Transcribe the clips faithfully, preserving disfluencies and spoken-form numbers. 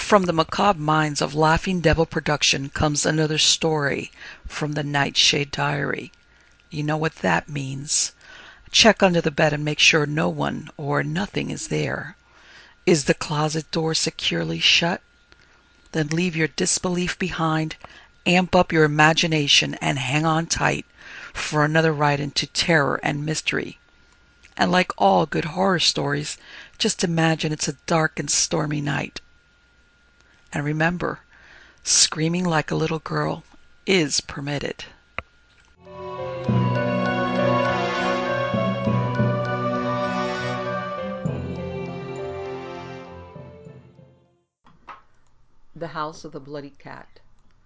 From the macabre minds of Laughing Devil Production comes another story from the Nightshade Diary. You know what that means. Check under the bed and make sure no one or nothing is there. Is the closet door securely shut? Then leave your disbelief behind, amp up your imagination, and hang on tight for another ride into terror and mystery. And like all good horror stories, just imagine it's a dark and stormy night. And remember, screaming like a little girl is permitted. The House of the Bloody Cat.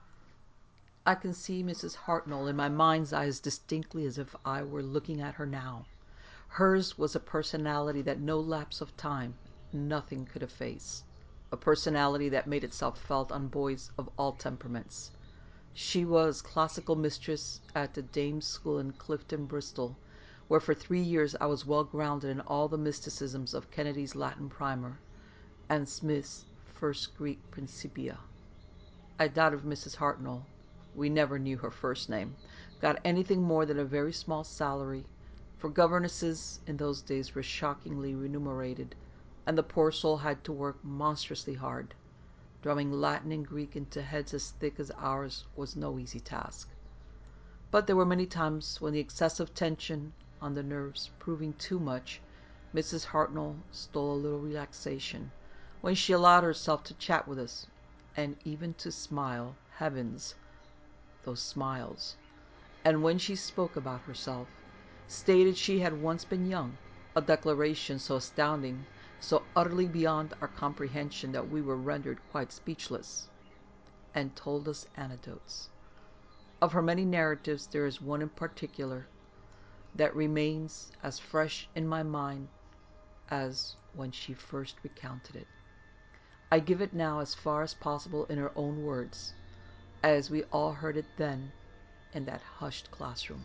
I can see Missus Hartnell in my mind's eye as distinctly as if I were looking at her now. Hers was a personality that no lapse of time, nothing could efface. A personality that made itself felt on boys of all temperaments. She was classical mistress at the Dame's School in Clifton, Bristol, where for three years I was well grounded in all the mysticisms of Kennedy's Latin Primer and Smith's First Greek Principia. I doubt if Missus Hartnell, we never knew her first name, got anything more than a very small salary, for governesses in those days were shockingly remunerated, and the poor soul had to work monstrously hard. Drumming Latin and Greek into heads as thick as ours was no easy task. But there were many times when the excessive tension on the nerves proving too much, Missus Hartnell stole a little relaxation, when she allowed herself to chat with us, and even to smile. Heavens, those smiles. And when she spoke about herself, stated she had once been young, a declaration so astounding, so utterly beyond our comprehension that we were rendered quite speechless, and told us anecdotes. Of her many narratives, there is one in particular that remains as fresh in my mind as when she first recounted it. I give it now as far as possible in her own words, as we all heard it then in that hushed classroom.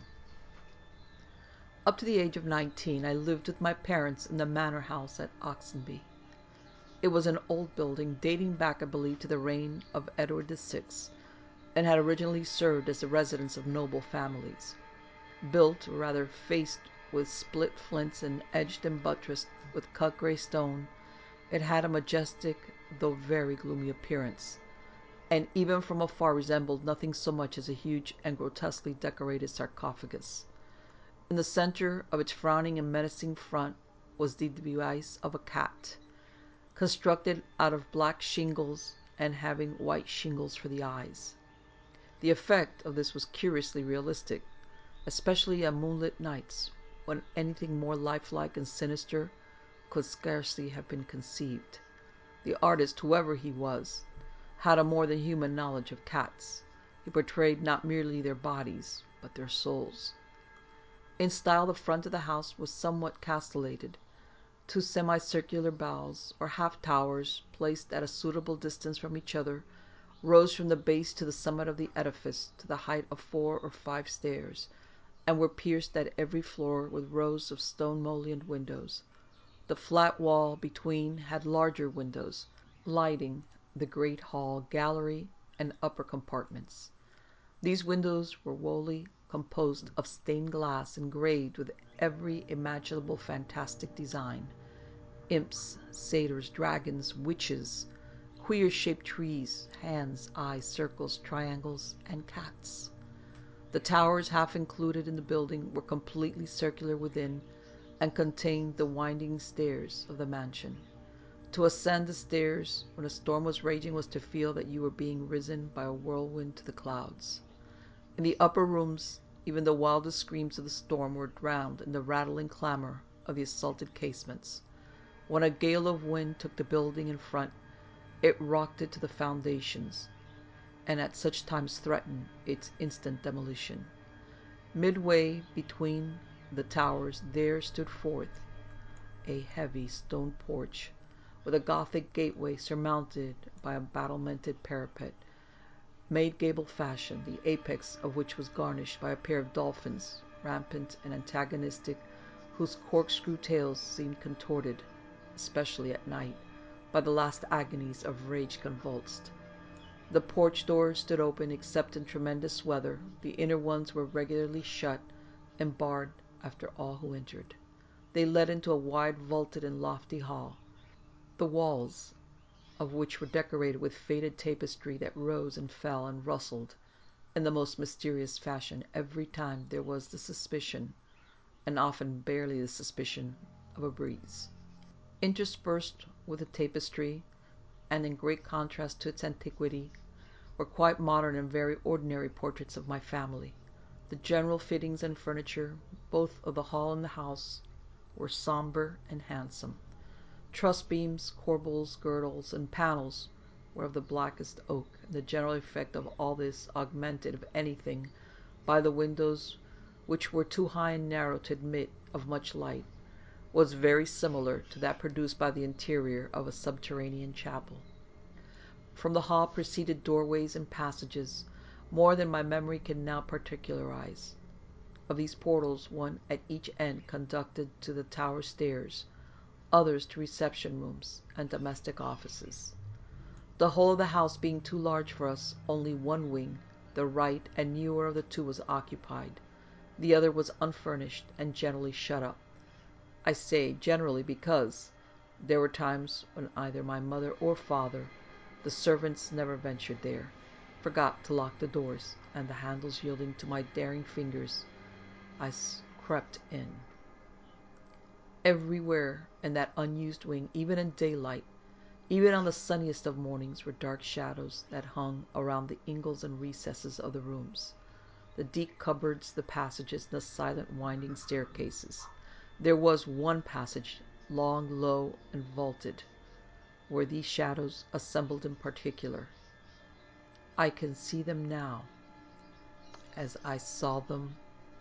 Up to the age of nineteen, I lived with my parents in the manor house at Oxenby. It was an old building dating back, I believe, to the reign of Edward the Sixth, and had originally served as the residence of noble families. Built, or rather faced, with split flints and edged and buttressed with cut grey stone, it had a majestic, though very gloomy appearance, and even from afar resembled nothing so much as a huge and grotesquely decorated sarcophagus. In the center of its frowning and menacing front was the device of a cat, constructed out of black shingles and having white shingles for the eyes. The effect of this was curiously realistic, especially on moonlit nights, when anything more lifelike and sinister could scarcely have been conceived. The artist, whoever he was, had a more than human knowledge of cats. He portrayed not merely their bodies, but their souls. In style, the front of the house was somewhat castellated. Two semicircular bowels, or half-towers, placed at a suitable distance from each other, rose from the base to the summit of the edifice to the height of four or five stairs, and were pierced at every floor with rows of stone-mullioned windows. The flat wall between had larger windows, lighting the great hall, gallery, and upper compartments. These windows were wholly composed of stained glass engraved with every imaginable fantastic design: imps, satyrs, dragons, witches, queer-shaped trees, hands, eyes, circles, triangles, and cats. The towers, half included in the building, were completely circular within, and contained the winding stairs of the mansion. To ascend the stairs when a storm was raging was to feel that you were being risen by a whirlwind to the clouds. In the upper rooms, even the wildest screams of the storm were drowned in the rattling clamor of the assaulted casements. When a gale of wind took the building in front, it rocked it to the foundations, and at such times threatened its instant demolition. Midway between the towers there stood forth a heavy stone porch, with a Gothic gateway surmounted by a battlemented parapet, made gable fashion, the apex of which was garnished by a pair of dolphins, rampant and antagonistic, whose corkscrew tails seemed contorted, especially at night, by the last agonies of rage convulsed. The porch doors stood open except in tremendous weather. The inner ones were regularly shut and barred after all who entered. They led into a wide, vaulted, and lofty hall, the walls of which were decorated with faded tapestry that rose and fell and rustled in the most mysterious fashion every time there was the suspicion, and often barely the suspicion, of a breeze. Interspersed with the tapestry, and in great contrast to its antiquity, were quite modern and very ordinary portraits of my family. The general fittings and furniture, both of the hall and the house, were somber and handsome. Truss beams, corbels, girdles, and panels were of the blackest oak, and the general effect of all this, augmented, if anything, by the windows, which were too high and narrow to admit of much light, was very similar to that produced by the interior of a subterranean chapel. From the hall proceeded doorways and passages, more than my memory can now particularize. Of these portals, one at each end conducted to the tower stairs, others to reception rooms and domestic offices. The whole of the house being too large for us, only one wing, the right and newer of the two, was occupied. The other was unfurnished and generally shut up. I say generally because there were times when either my mother or father, the servants never ventured there, forgot to lock the doors, and the handles yielding to my daring fingers, I crept in. Everywhere in that unused wing, even in daylight, even on the sunniest of mornings, were dark shadows that hung around the ingles and recesses of the rooms, the deep cupboards, the passages, and the silent winding staircases. There was one passage, long, low, and vaulted, where these shadows assembled in particular. I can see them now, as I saw them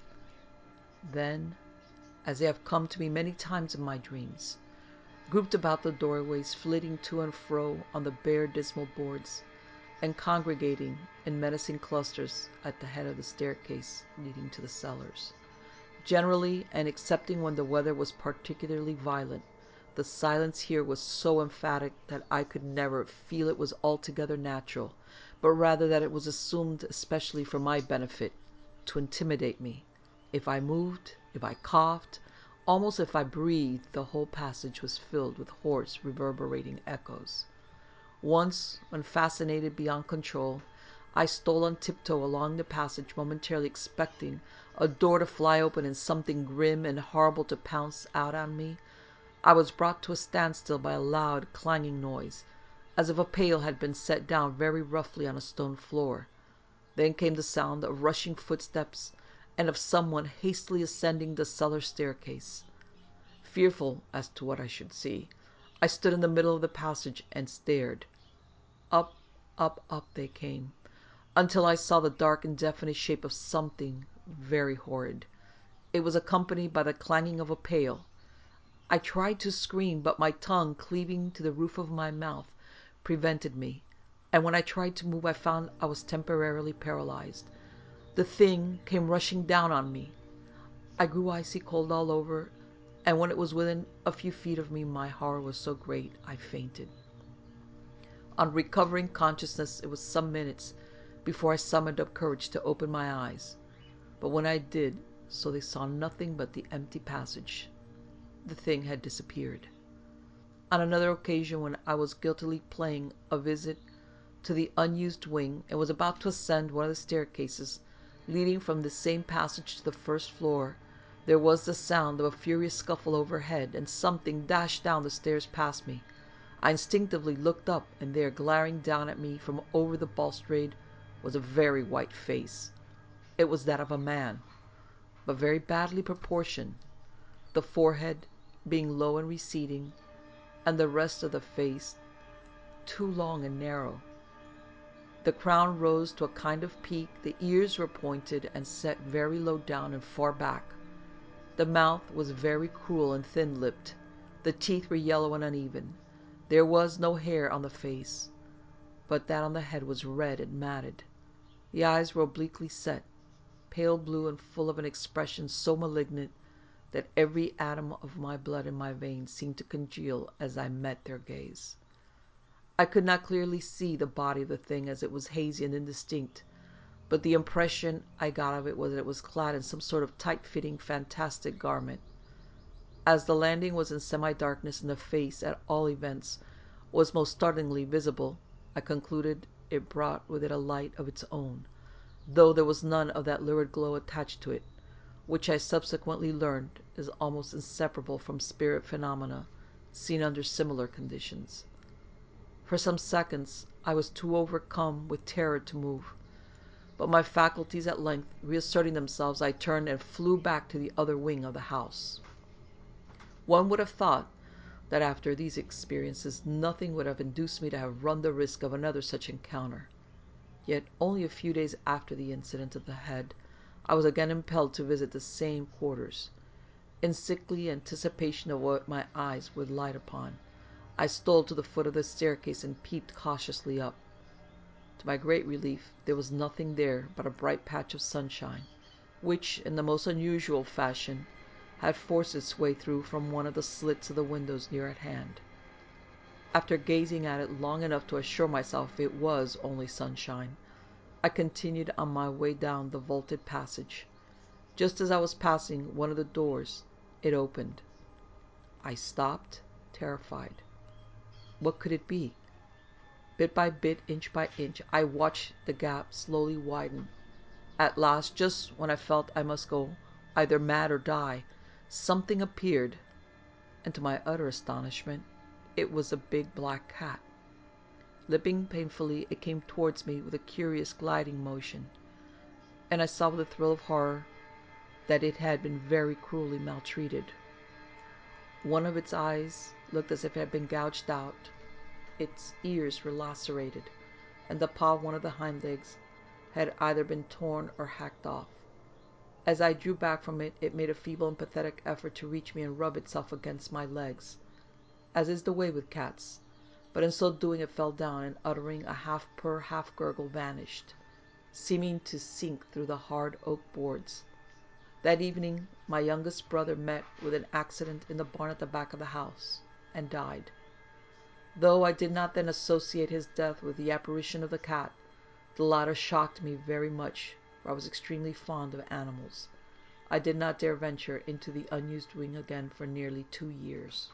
then, as they have come to me many times in my dreams, grouped about the doorways, flitting to and fro on the bare, dismal boards, and congregating in menacing clusters at the head of the staircase leading to the cellars. Generally, and excepting when the weather was particularly violent, the silence here was so emphatic that I could never feel it was altogether natural, but rather that it was assumed especially for my benefit, to intimidate me. If I moved, if I coughed, almost if I breathed, the whole passage was filled with hoarse, reverberating echoes. Once, when fascinated beyond control, I stole on tiptoe along the passage, momentarily expecting a door to fly open and something grim and horrible to pounce out on me. I was brought to a standstill by a loud, clanging noise, as if a pail had been set down very roughly on a stone floor. Then came the sound of rushing footsteps and of someone hastily ascending the cellar staircase. Fearful as to what I should see, I stood in the middle of the passage and stared. Up, up, up they came, until I saw the dark, indefinite shape of something very horrid. It was accompanied by the clanging of a pail. I tried to scream, but my tongue, cleaving to the roof of my mouth, prevented me, and when I tried to move I found I was temporarily paralyzed. The thing came rushing down on me. I grew icy cold all over, and when it was within a few feet of me, my horror was so great I fainted. On recovering consciousness, it was some minutes before I summoned up courage to open my eyes, but when I did so they saw nothing but the empty passage. The thing had disappeared. On another occasion, when I was guiltily paying a visit to the unused wing and was about to ascend one of the staircases leading from the same passage to the first floor, there was the sound of a furious scuffle overhead, and something dashed down the stairs past me. I instinctively looked up, and there, glaring down at me from over the balustrade, was a very white face. It was that of a man, but very badly proportioned, the forehead being low and receding, and the rest of the face too long and narrow. The crown rose to a kind of peak, the ears were pointed and set very low down and far back. The mouth was very cruel and thin-lipped. The teeth were yellow and uneven. There was no hair on the face, but that on the head was red and matted. The eyes were obliquely set, pale blue and full of an expression so malignant that every atom of my blood in my veins seemed to congeal as I met their gaze. I could not clearly see the body of the thing, as it was hazy and indistinct, but the impression I got of it was that it was clad in some sort of tight-fitting, fantastic garment. As the landing was in semi-darkness and the face, at all events, was most startlingly visible, I concluded it brought with it a light of its own, though there was none of that lurid glow attached to it, which I subsequently learned is almost inseparable from spirit phenomena seen under similar conditions. For some seconds I was too overcome with terror to move, but my faculties at length reasserting themselves, I turned and flew back to the other wing of the house. One would have thought that after these experiences nothing would have induced me to have run the risk of another such encounter. Yet only a few days after the incident of the head, I was again impelled to visit the same quarters. In sickly anticipation of what my eyes would light upon, I stole to the foot of the staircase and peeped cautiously up. To my great relief, there was nothing there but a bright patch of sunshine, which, in the most unusual fashion, had forced its way through from one of the slits of the windows near at hand. After gazing at it long enough to assure myself it was only sunshine, I continued on my way down the vaulted passage. Just as I was passing one of the doors, it opened. I stopped, terrified. What could it be? Bit by bit, inch by inch, I watched the gap slowly widen. At last, just when I felt I must go either mad or die, something appeared, and to my utter astonishment, it was a big black cat. Limping painfully, it came towards me with a curious gliding motion, and I saw with a thrill of horror that it had been very cruelly maltreated. One of its eyes looked as if it had been gouged out, its ears were lacerated, and the paw of one of the hind legs had either been torn or hacked off. As I drew back from it, it made a feeble and pathetic effort to reach me and rub itself against my legs, as is the way with cats, but in so doing it fell down, and uttering a half-purr, half-gurgle, vanished, seeming to sink through the hard oak boards. That evening my youngest brother met with an accident in the barn at the back of the house, and died. Though I did not then associate his death with the apparition of the cat, the latter shocked me very much, for I was extremely fond of animals. I did not dare venture into the unused wing again for nearly two years.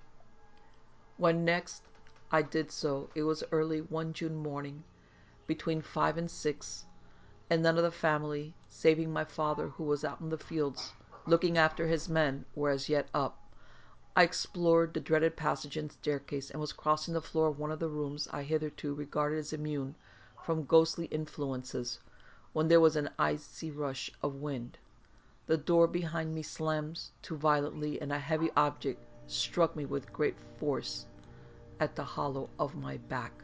When next I did so, it was early one June morning, between five and six, and none of the family, saving my father, who was out in the fields, looking after his men, were as yet up. I explored the dreaded passage and staircase, and was crossing the floor of one of the rooms I hitherto regarded as immune from ghostly influences, when there was an icy rush of wind. The door behind me slammed to violently, and a heavy object struck me with great force at the hollow of my back.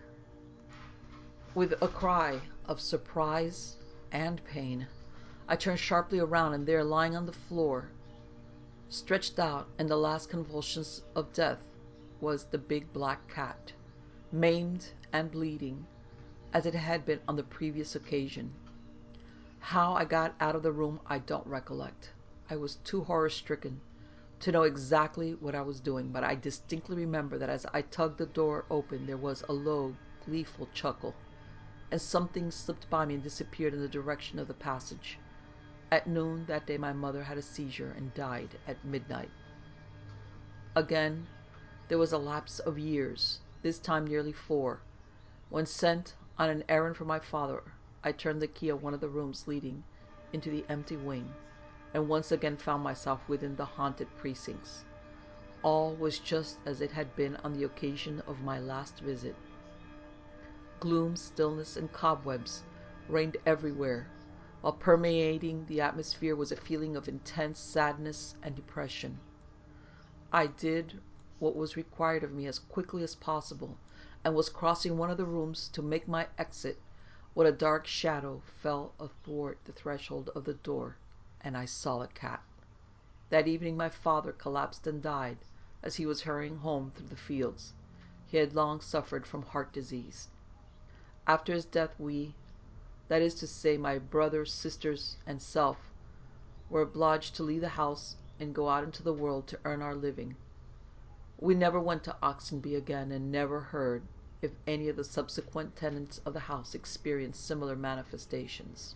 With a cry of surprise and pain, I turned sharply around, and there, lying on the floor, stretched out in the last convulsions of death, was the big black cat, maimed and bleeding, as it had been on the previous occasion. How I got out of the room I don't recollect. I was too horror-stricken to know exactly what I was doing, but I distinctly remember that as I tugged the door open there was a low, gleeful chuckle, and something slipped by me and disappeared in the direction of the passage. At noon that day my mother had a seizure and died at midnight. Again, there was a lapse of years, this time nearly four, when, sent on an errand for my father, I turned the key of one of the rooms leading into the empty wing, and once again found myself within the haunted precincts. All was just as it had been on the occasion of my last visit. Gloom, stillness, and cobwebs reigned everywhere, while permeating the atmosphere was a feeling of intense sadness and depression. I did what was required of me as quickly as possible, and was crossing one of the rooms to make my exit, when a dark shadow fell athwart the threshold of the door, and I saw a cat. That evening my father collapsed and died as he was hurrying home through the fields. He had long suffered from heart disease. After his death we, that is to say my brothers, sisters, and self, were obliged to leave the house and go out into the world to earn our living. We never went to Oxenby again, and never heard if any of the subsequent tenants of the house experienced similar manifestations.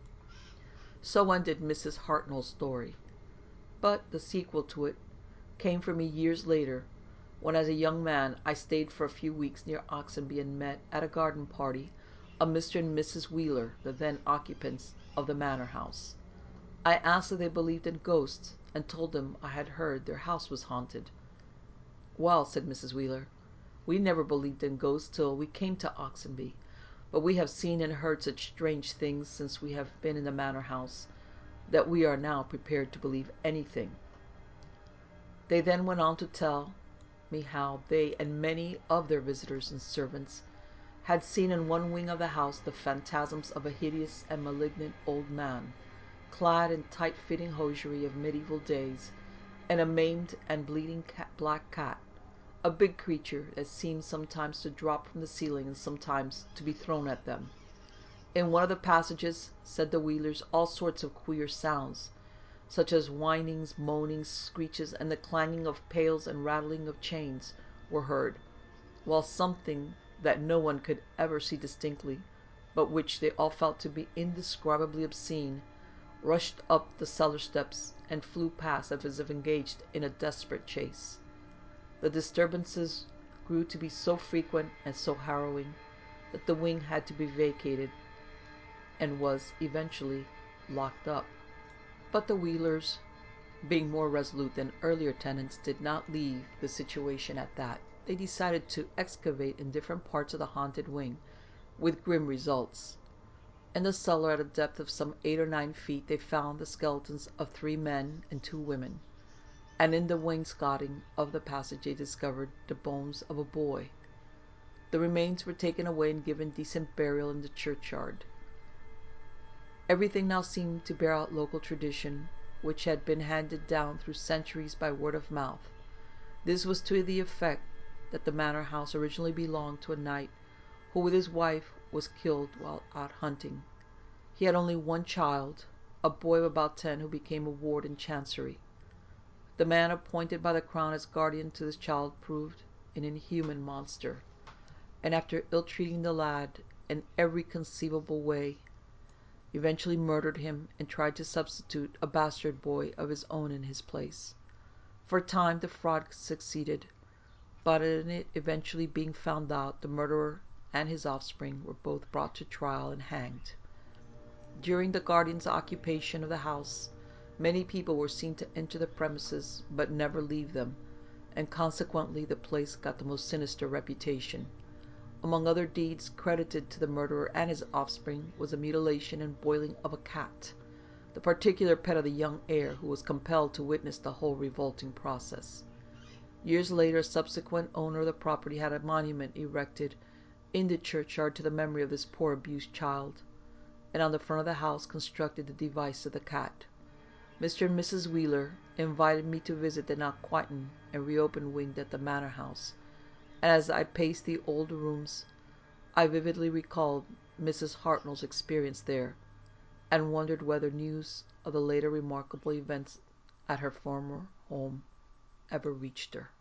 So ended Missus Hartnell's story. But the sequel to it came for me years later, when as a young man I stayed for a few weeks near Oxenby and met, at a garden party, a Mister and Missus Wheeler, the then occupants of the manor house. I asked if they believed in ghosts, and told them I had heard their house was haunted. "Well," said Missus Wheeler, "we never believed in ghosts till we came to Oxenby, but we have seen and heard such strange things since we have been in the manor house, that we are now prepared to believe anything." They then went on to tell me how they and many of their visitors and servants had seen in one wing of the house the phantasms of a hideous and malignant old man, clad in tight-fitting hosiery of medieval days, and a maimed and bleeding cat, black cat, a big creature that seemed sometimes to drop from the ceiling and sometimes to be thrown at them. In one of the passages, said the Wheelers, all sorts of queer sounds, such as whinings, moanings, screeches, and the clanging of pails and rattling of chains, were heard, while something that no one could ever see distinctly, but which they all felt to be indescribably obscene, rushed up the cellar steps and flew past as if engaged in a desperate chase. The disturbances grew to be so frequent and so harrowing that the wing had to be vacated and was eventually locked up. But the Wheelers, being more resolute than earlier tenants, did not leave the situation at that. They decided to excavate in different parts of the haunted wing, with grim results. In the cellar, at a depth of some eight or nine feet, they found the skeletons of three men and two women, and in the wainscoting of the passage they discovered the bones of a boy. The remains were taken away and given decent burial in the churchyard. Everything now seemed to bear out local tradition, which had been handed down through centuries by word of mouth. This was to the effect that the manor house originally belonged to a knight who with his wife was killed while out hunting. He had only one child, a boy of about ten, who became a ward in Chancery. The man appointed by the Crown as guardian to this child proved an inhuman monster, and after ill-treating the lad in every conceivable way, eventually murdered him and tried to substitute a bastard boy of his own in his place. For a time the fraud succeeded, but in it eventually being found out, the murderer and his offspring were both brought to trial and hanged. During the guardian's occupation of the house, many people were seen to enter the premises but never leave them, and consequently the place got the most sinister reputation. Among other deeds credited to the murderer and his offspring was the mutilation and boiling of a cat, the particular pet of the young heir, who was compelled to witness the whole revolting process. Years later, a subsequent owner of the property had a monument erected in the churchyard to the memory of this poor abused child, and on the front of the house constructed the device of the cat. Mister and Missus Wheeler invited me to visit the now quietened and reopened wing at the manor house, and as I paced the old rooms, I vividly recalled Missus Hartnell's experience there, and wondered whether news of the later remarkable events at her former home ever reached her.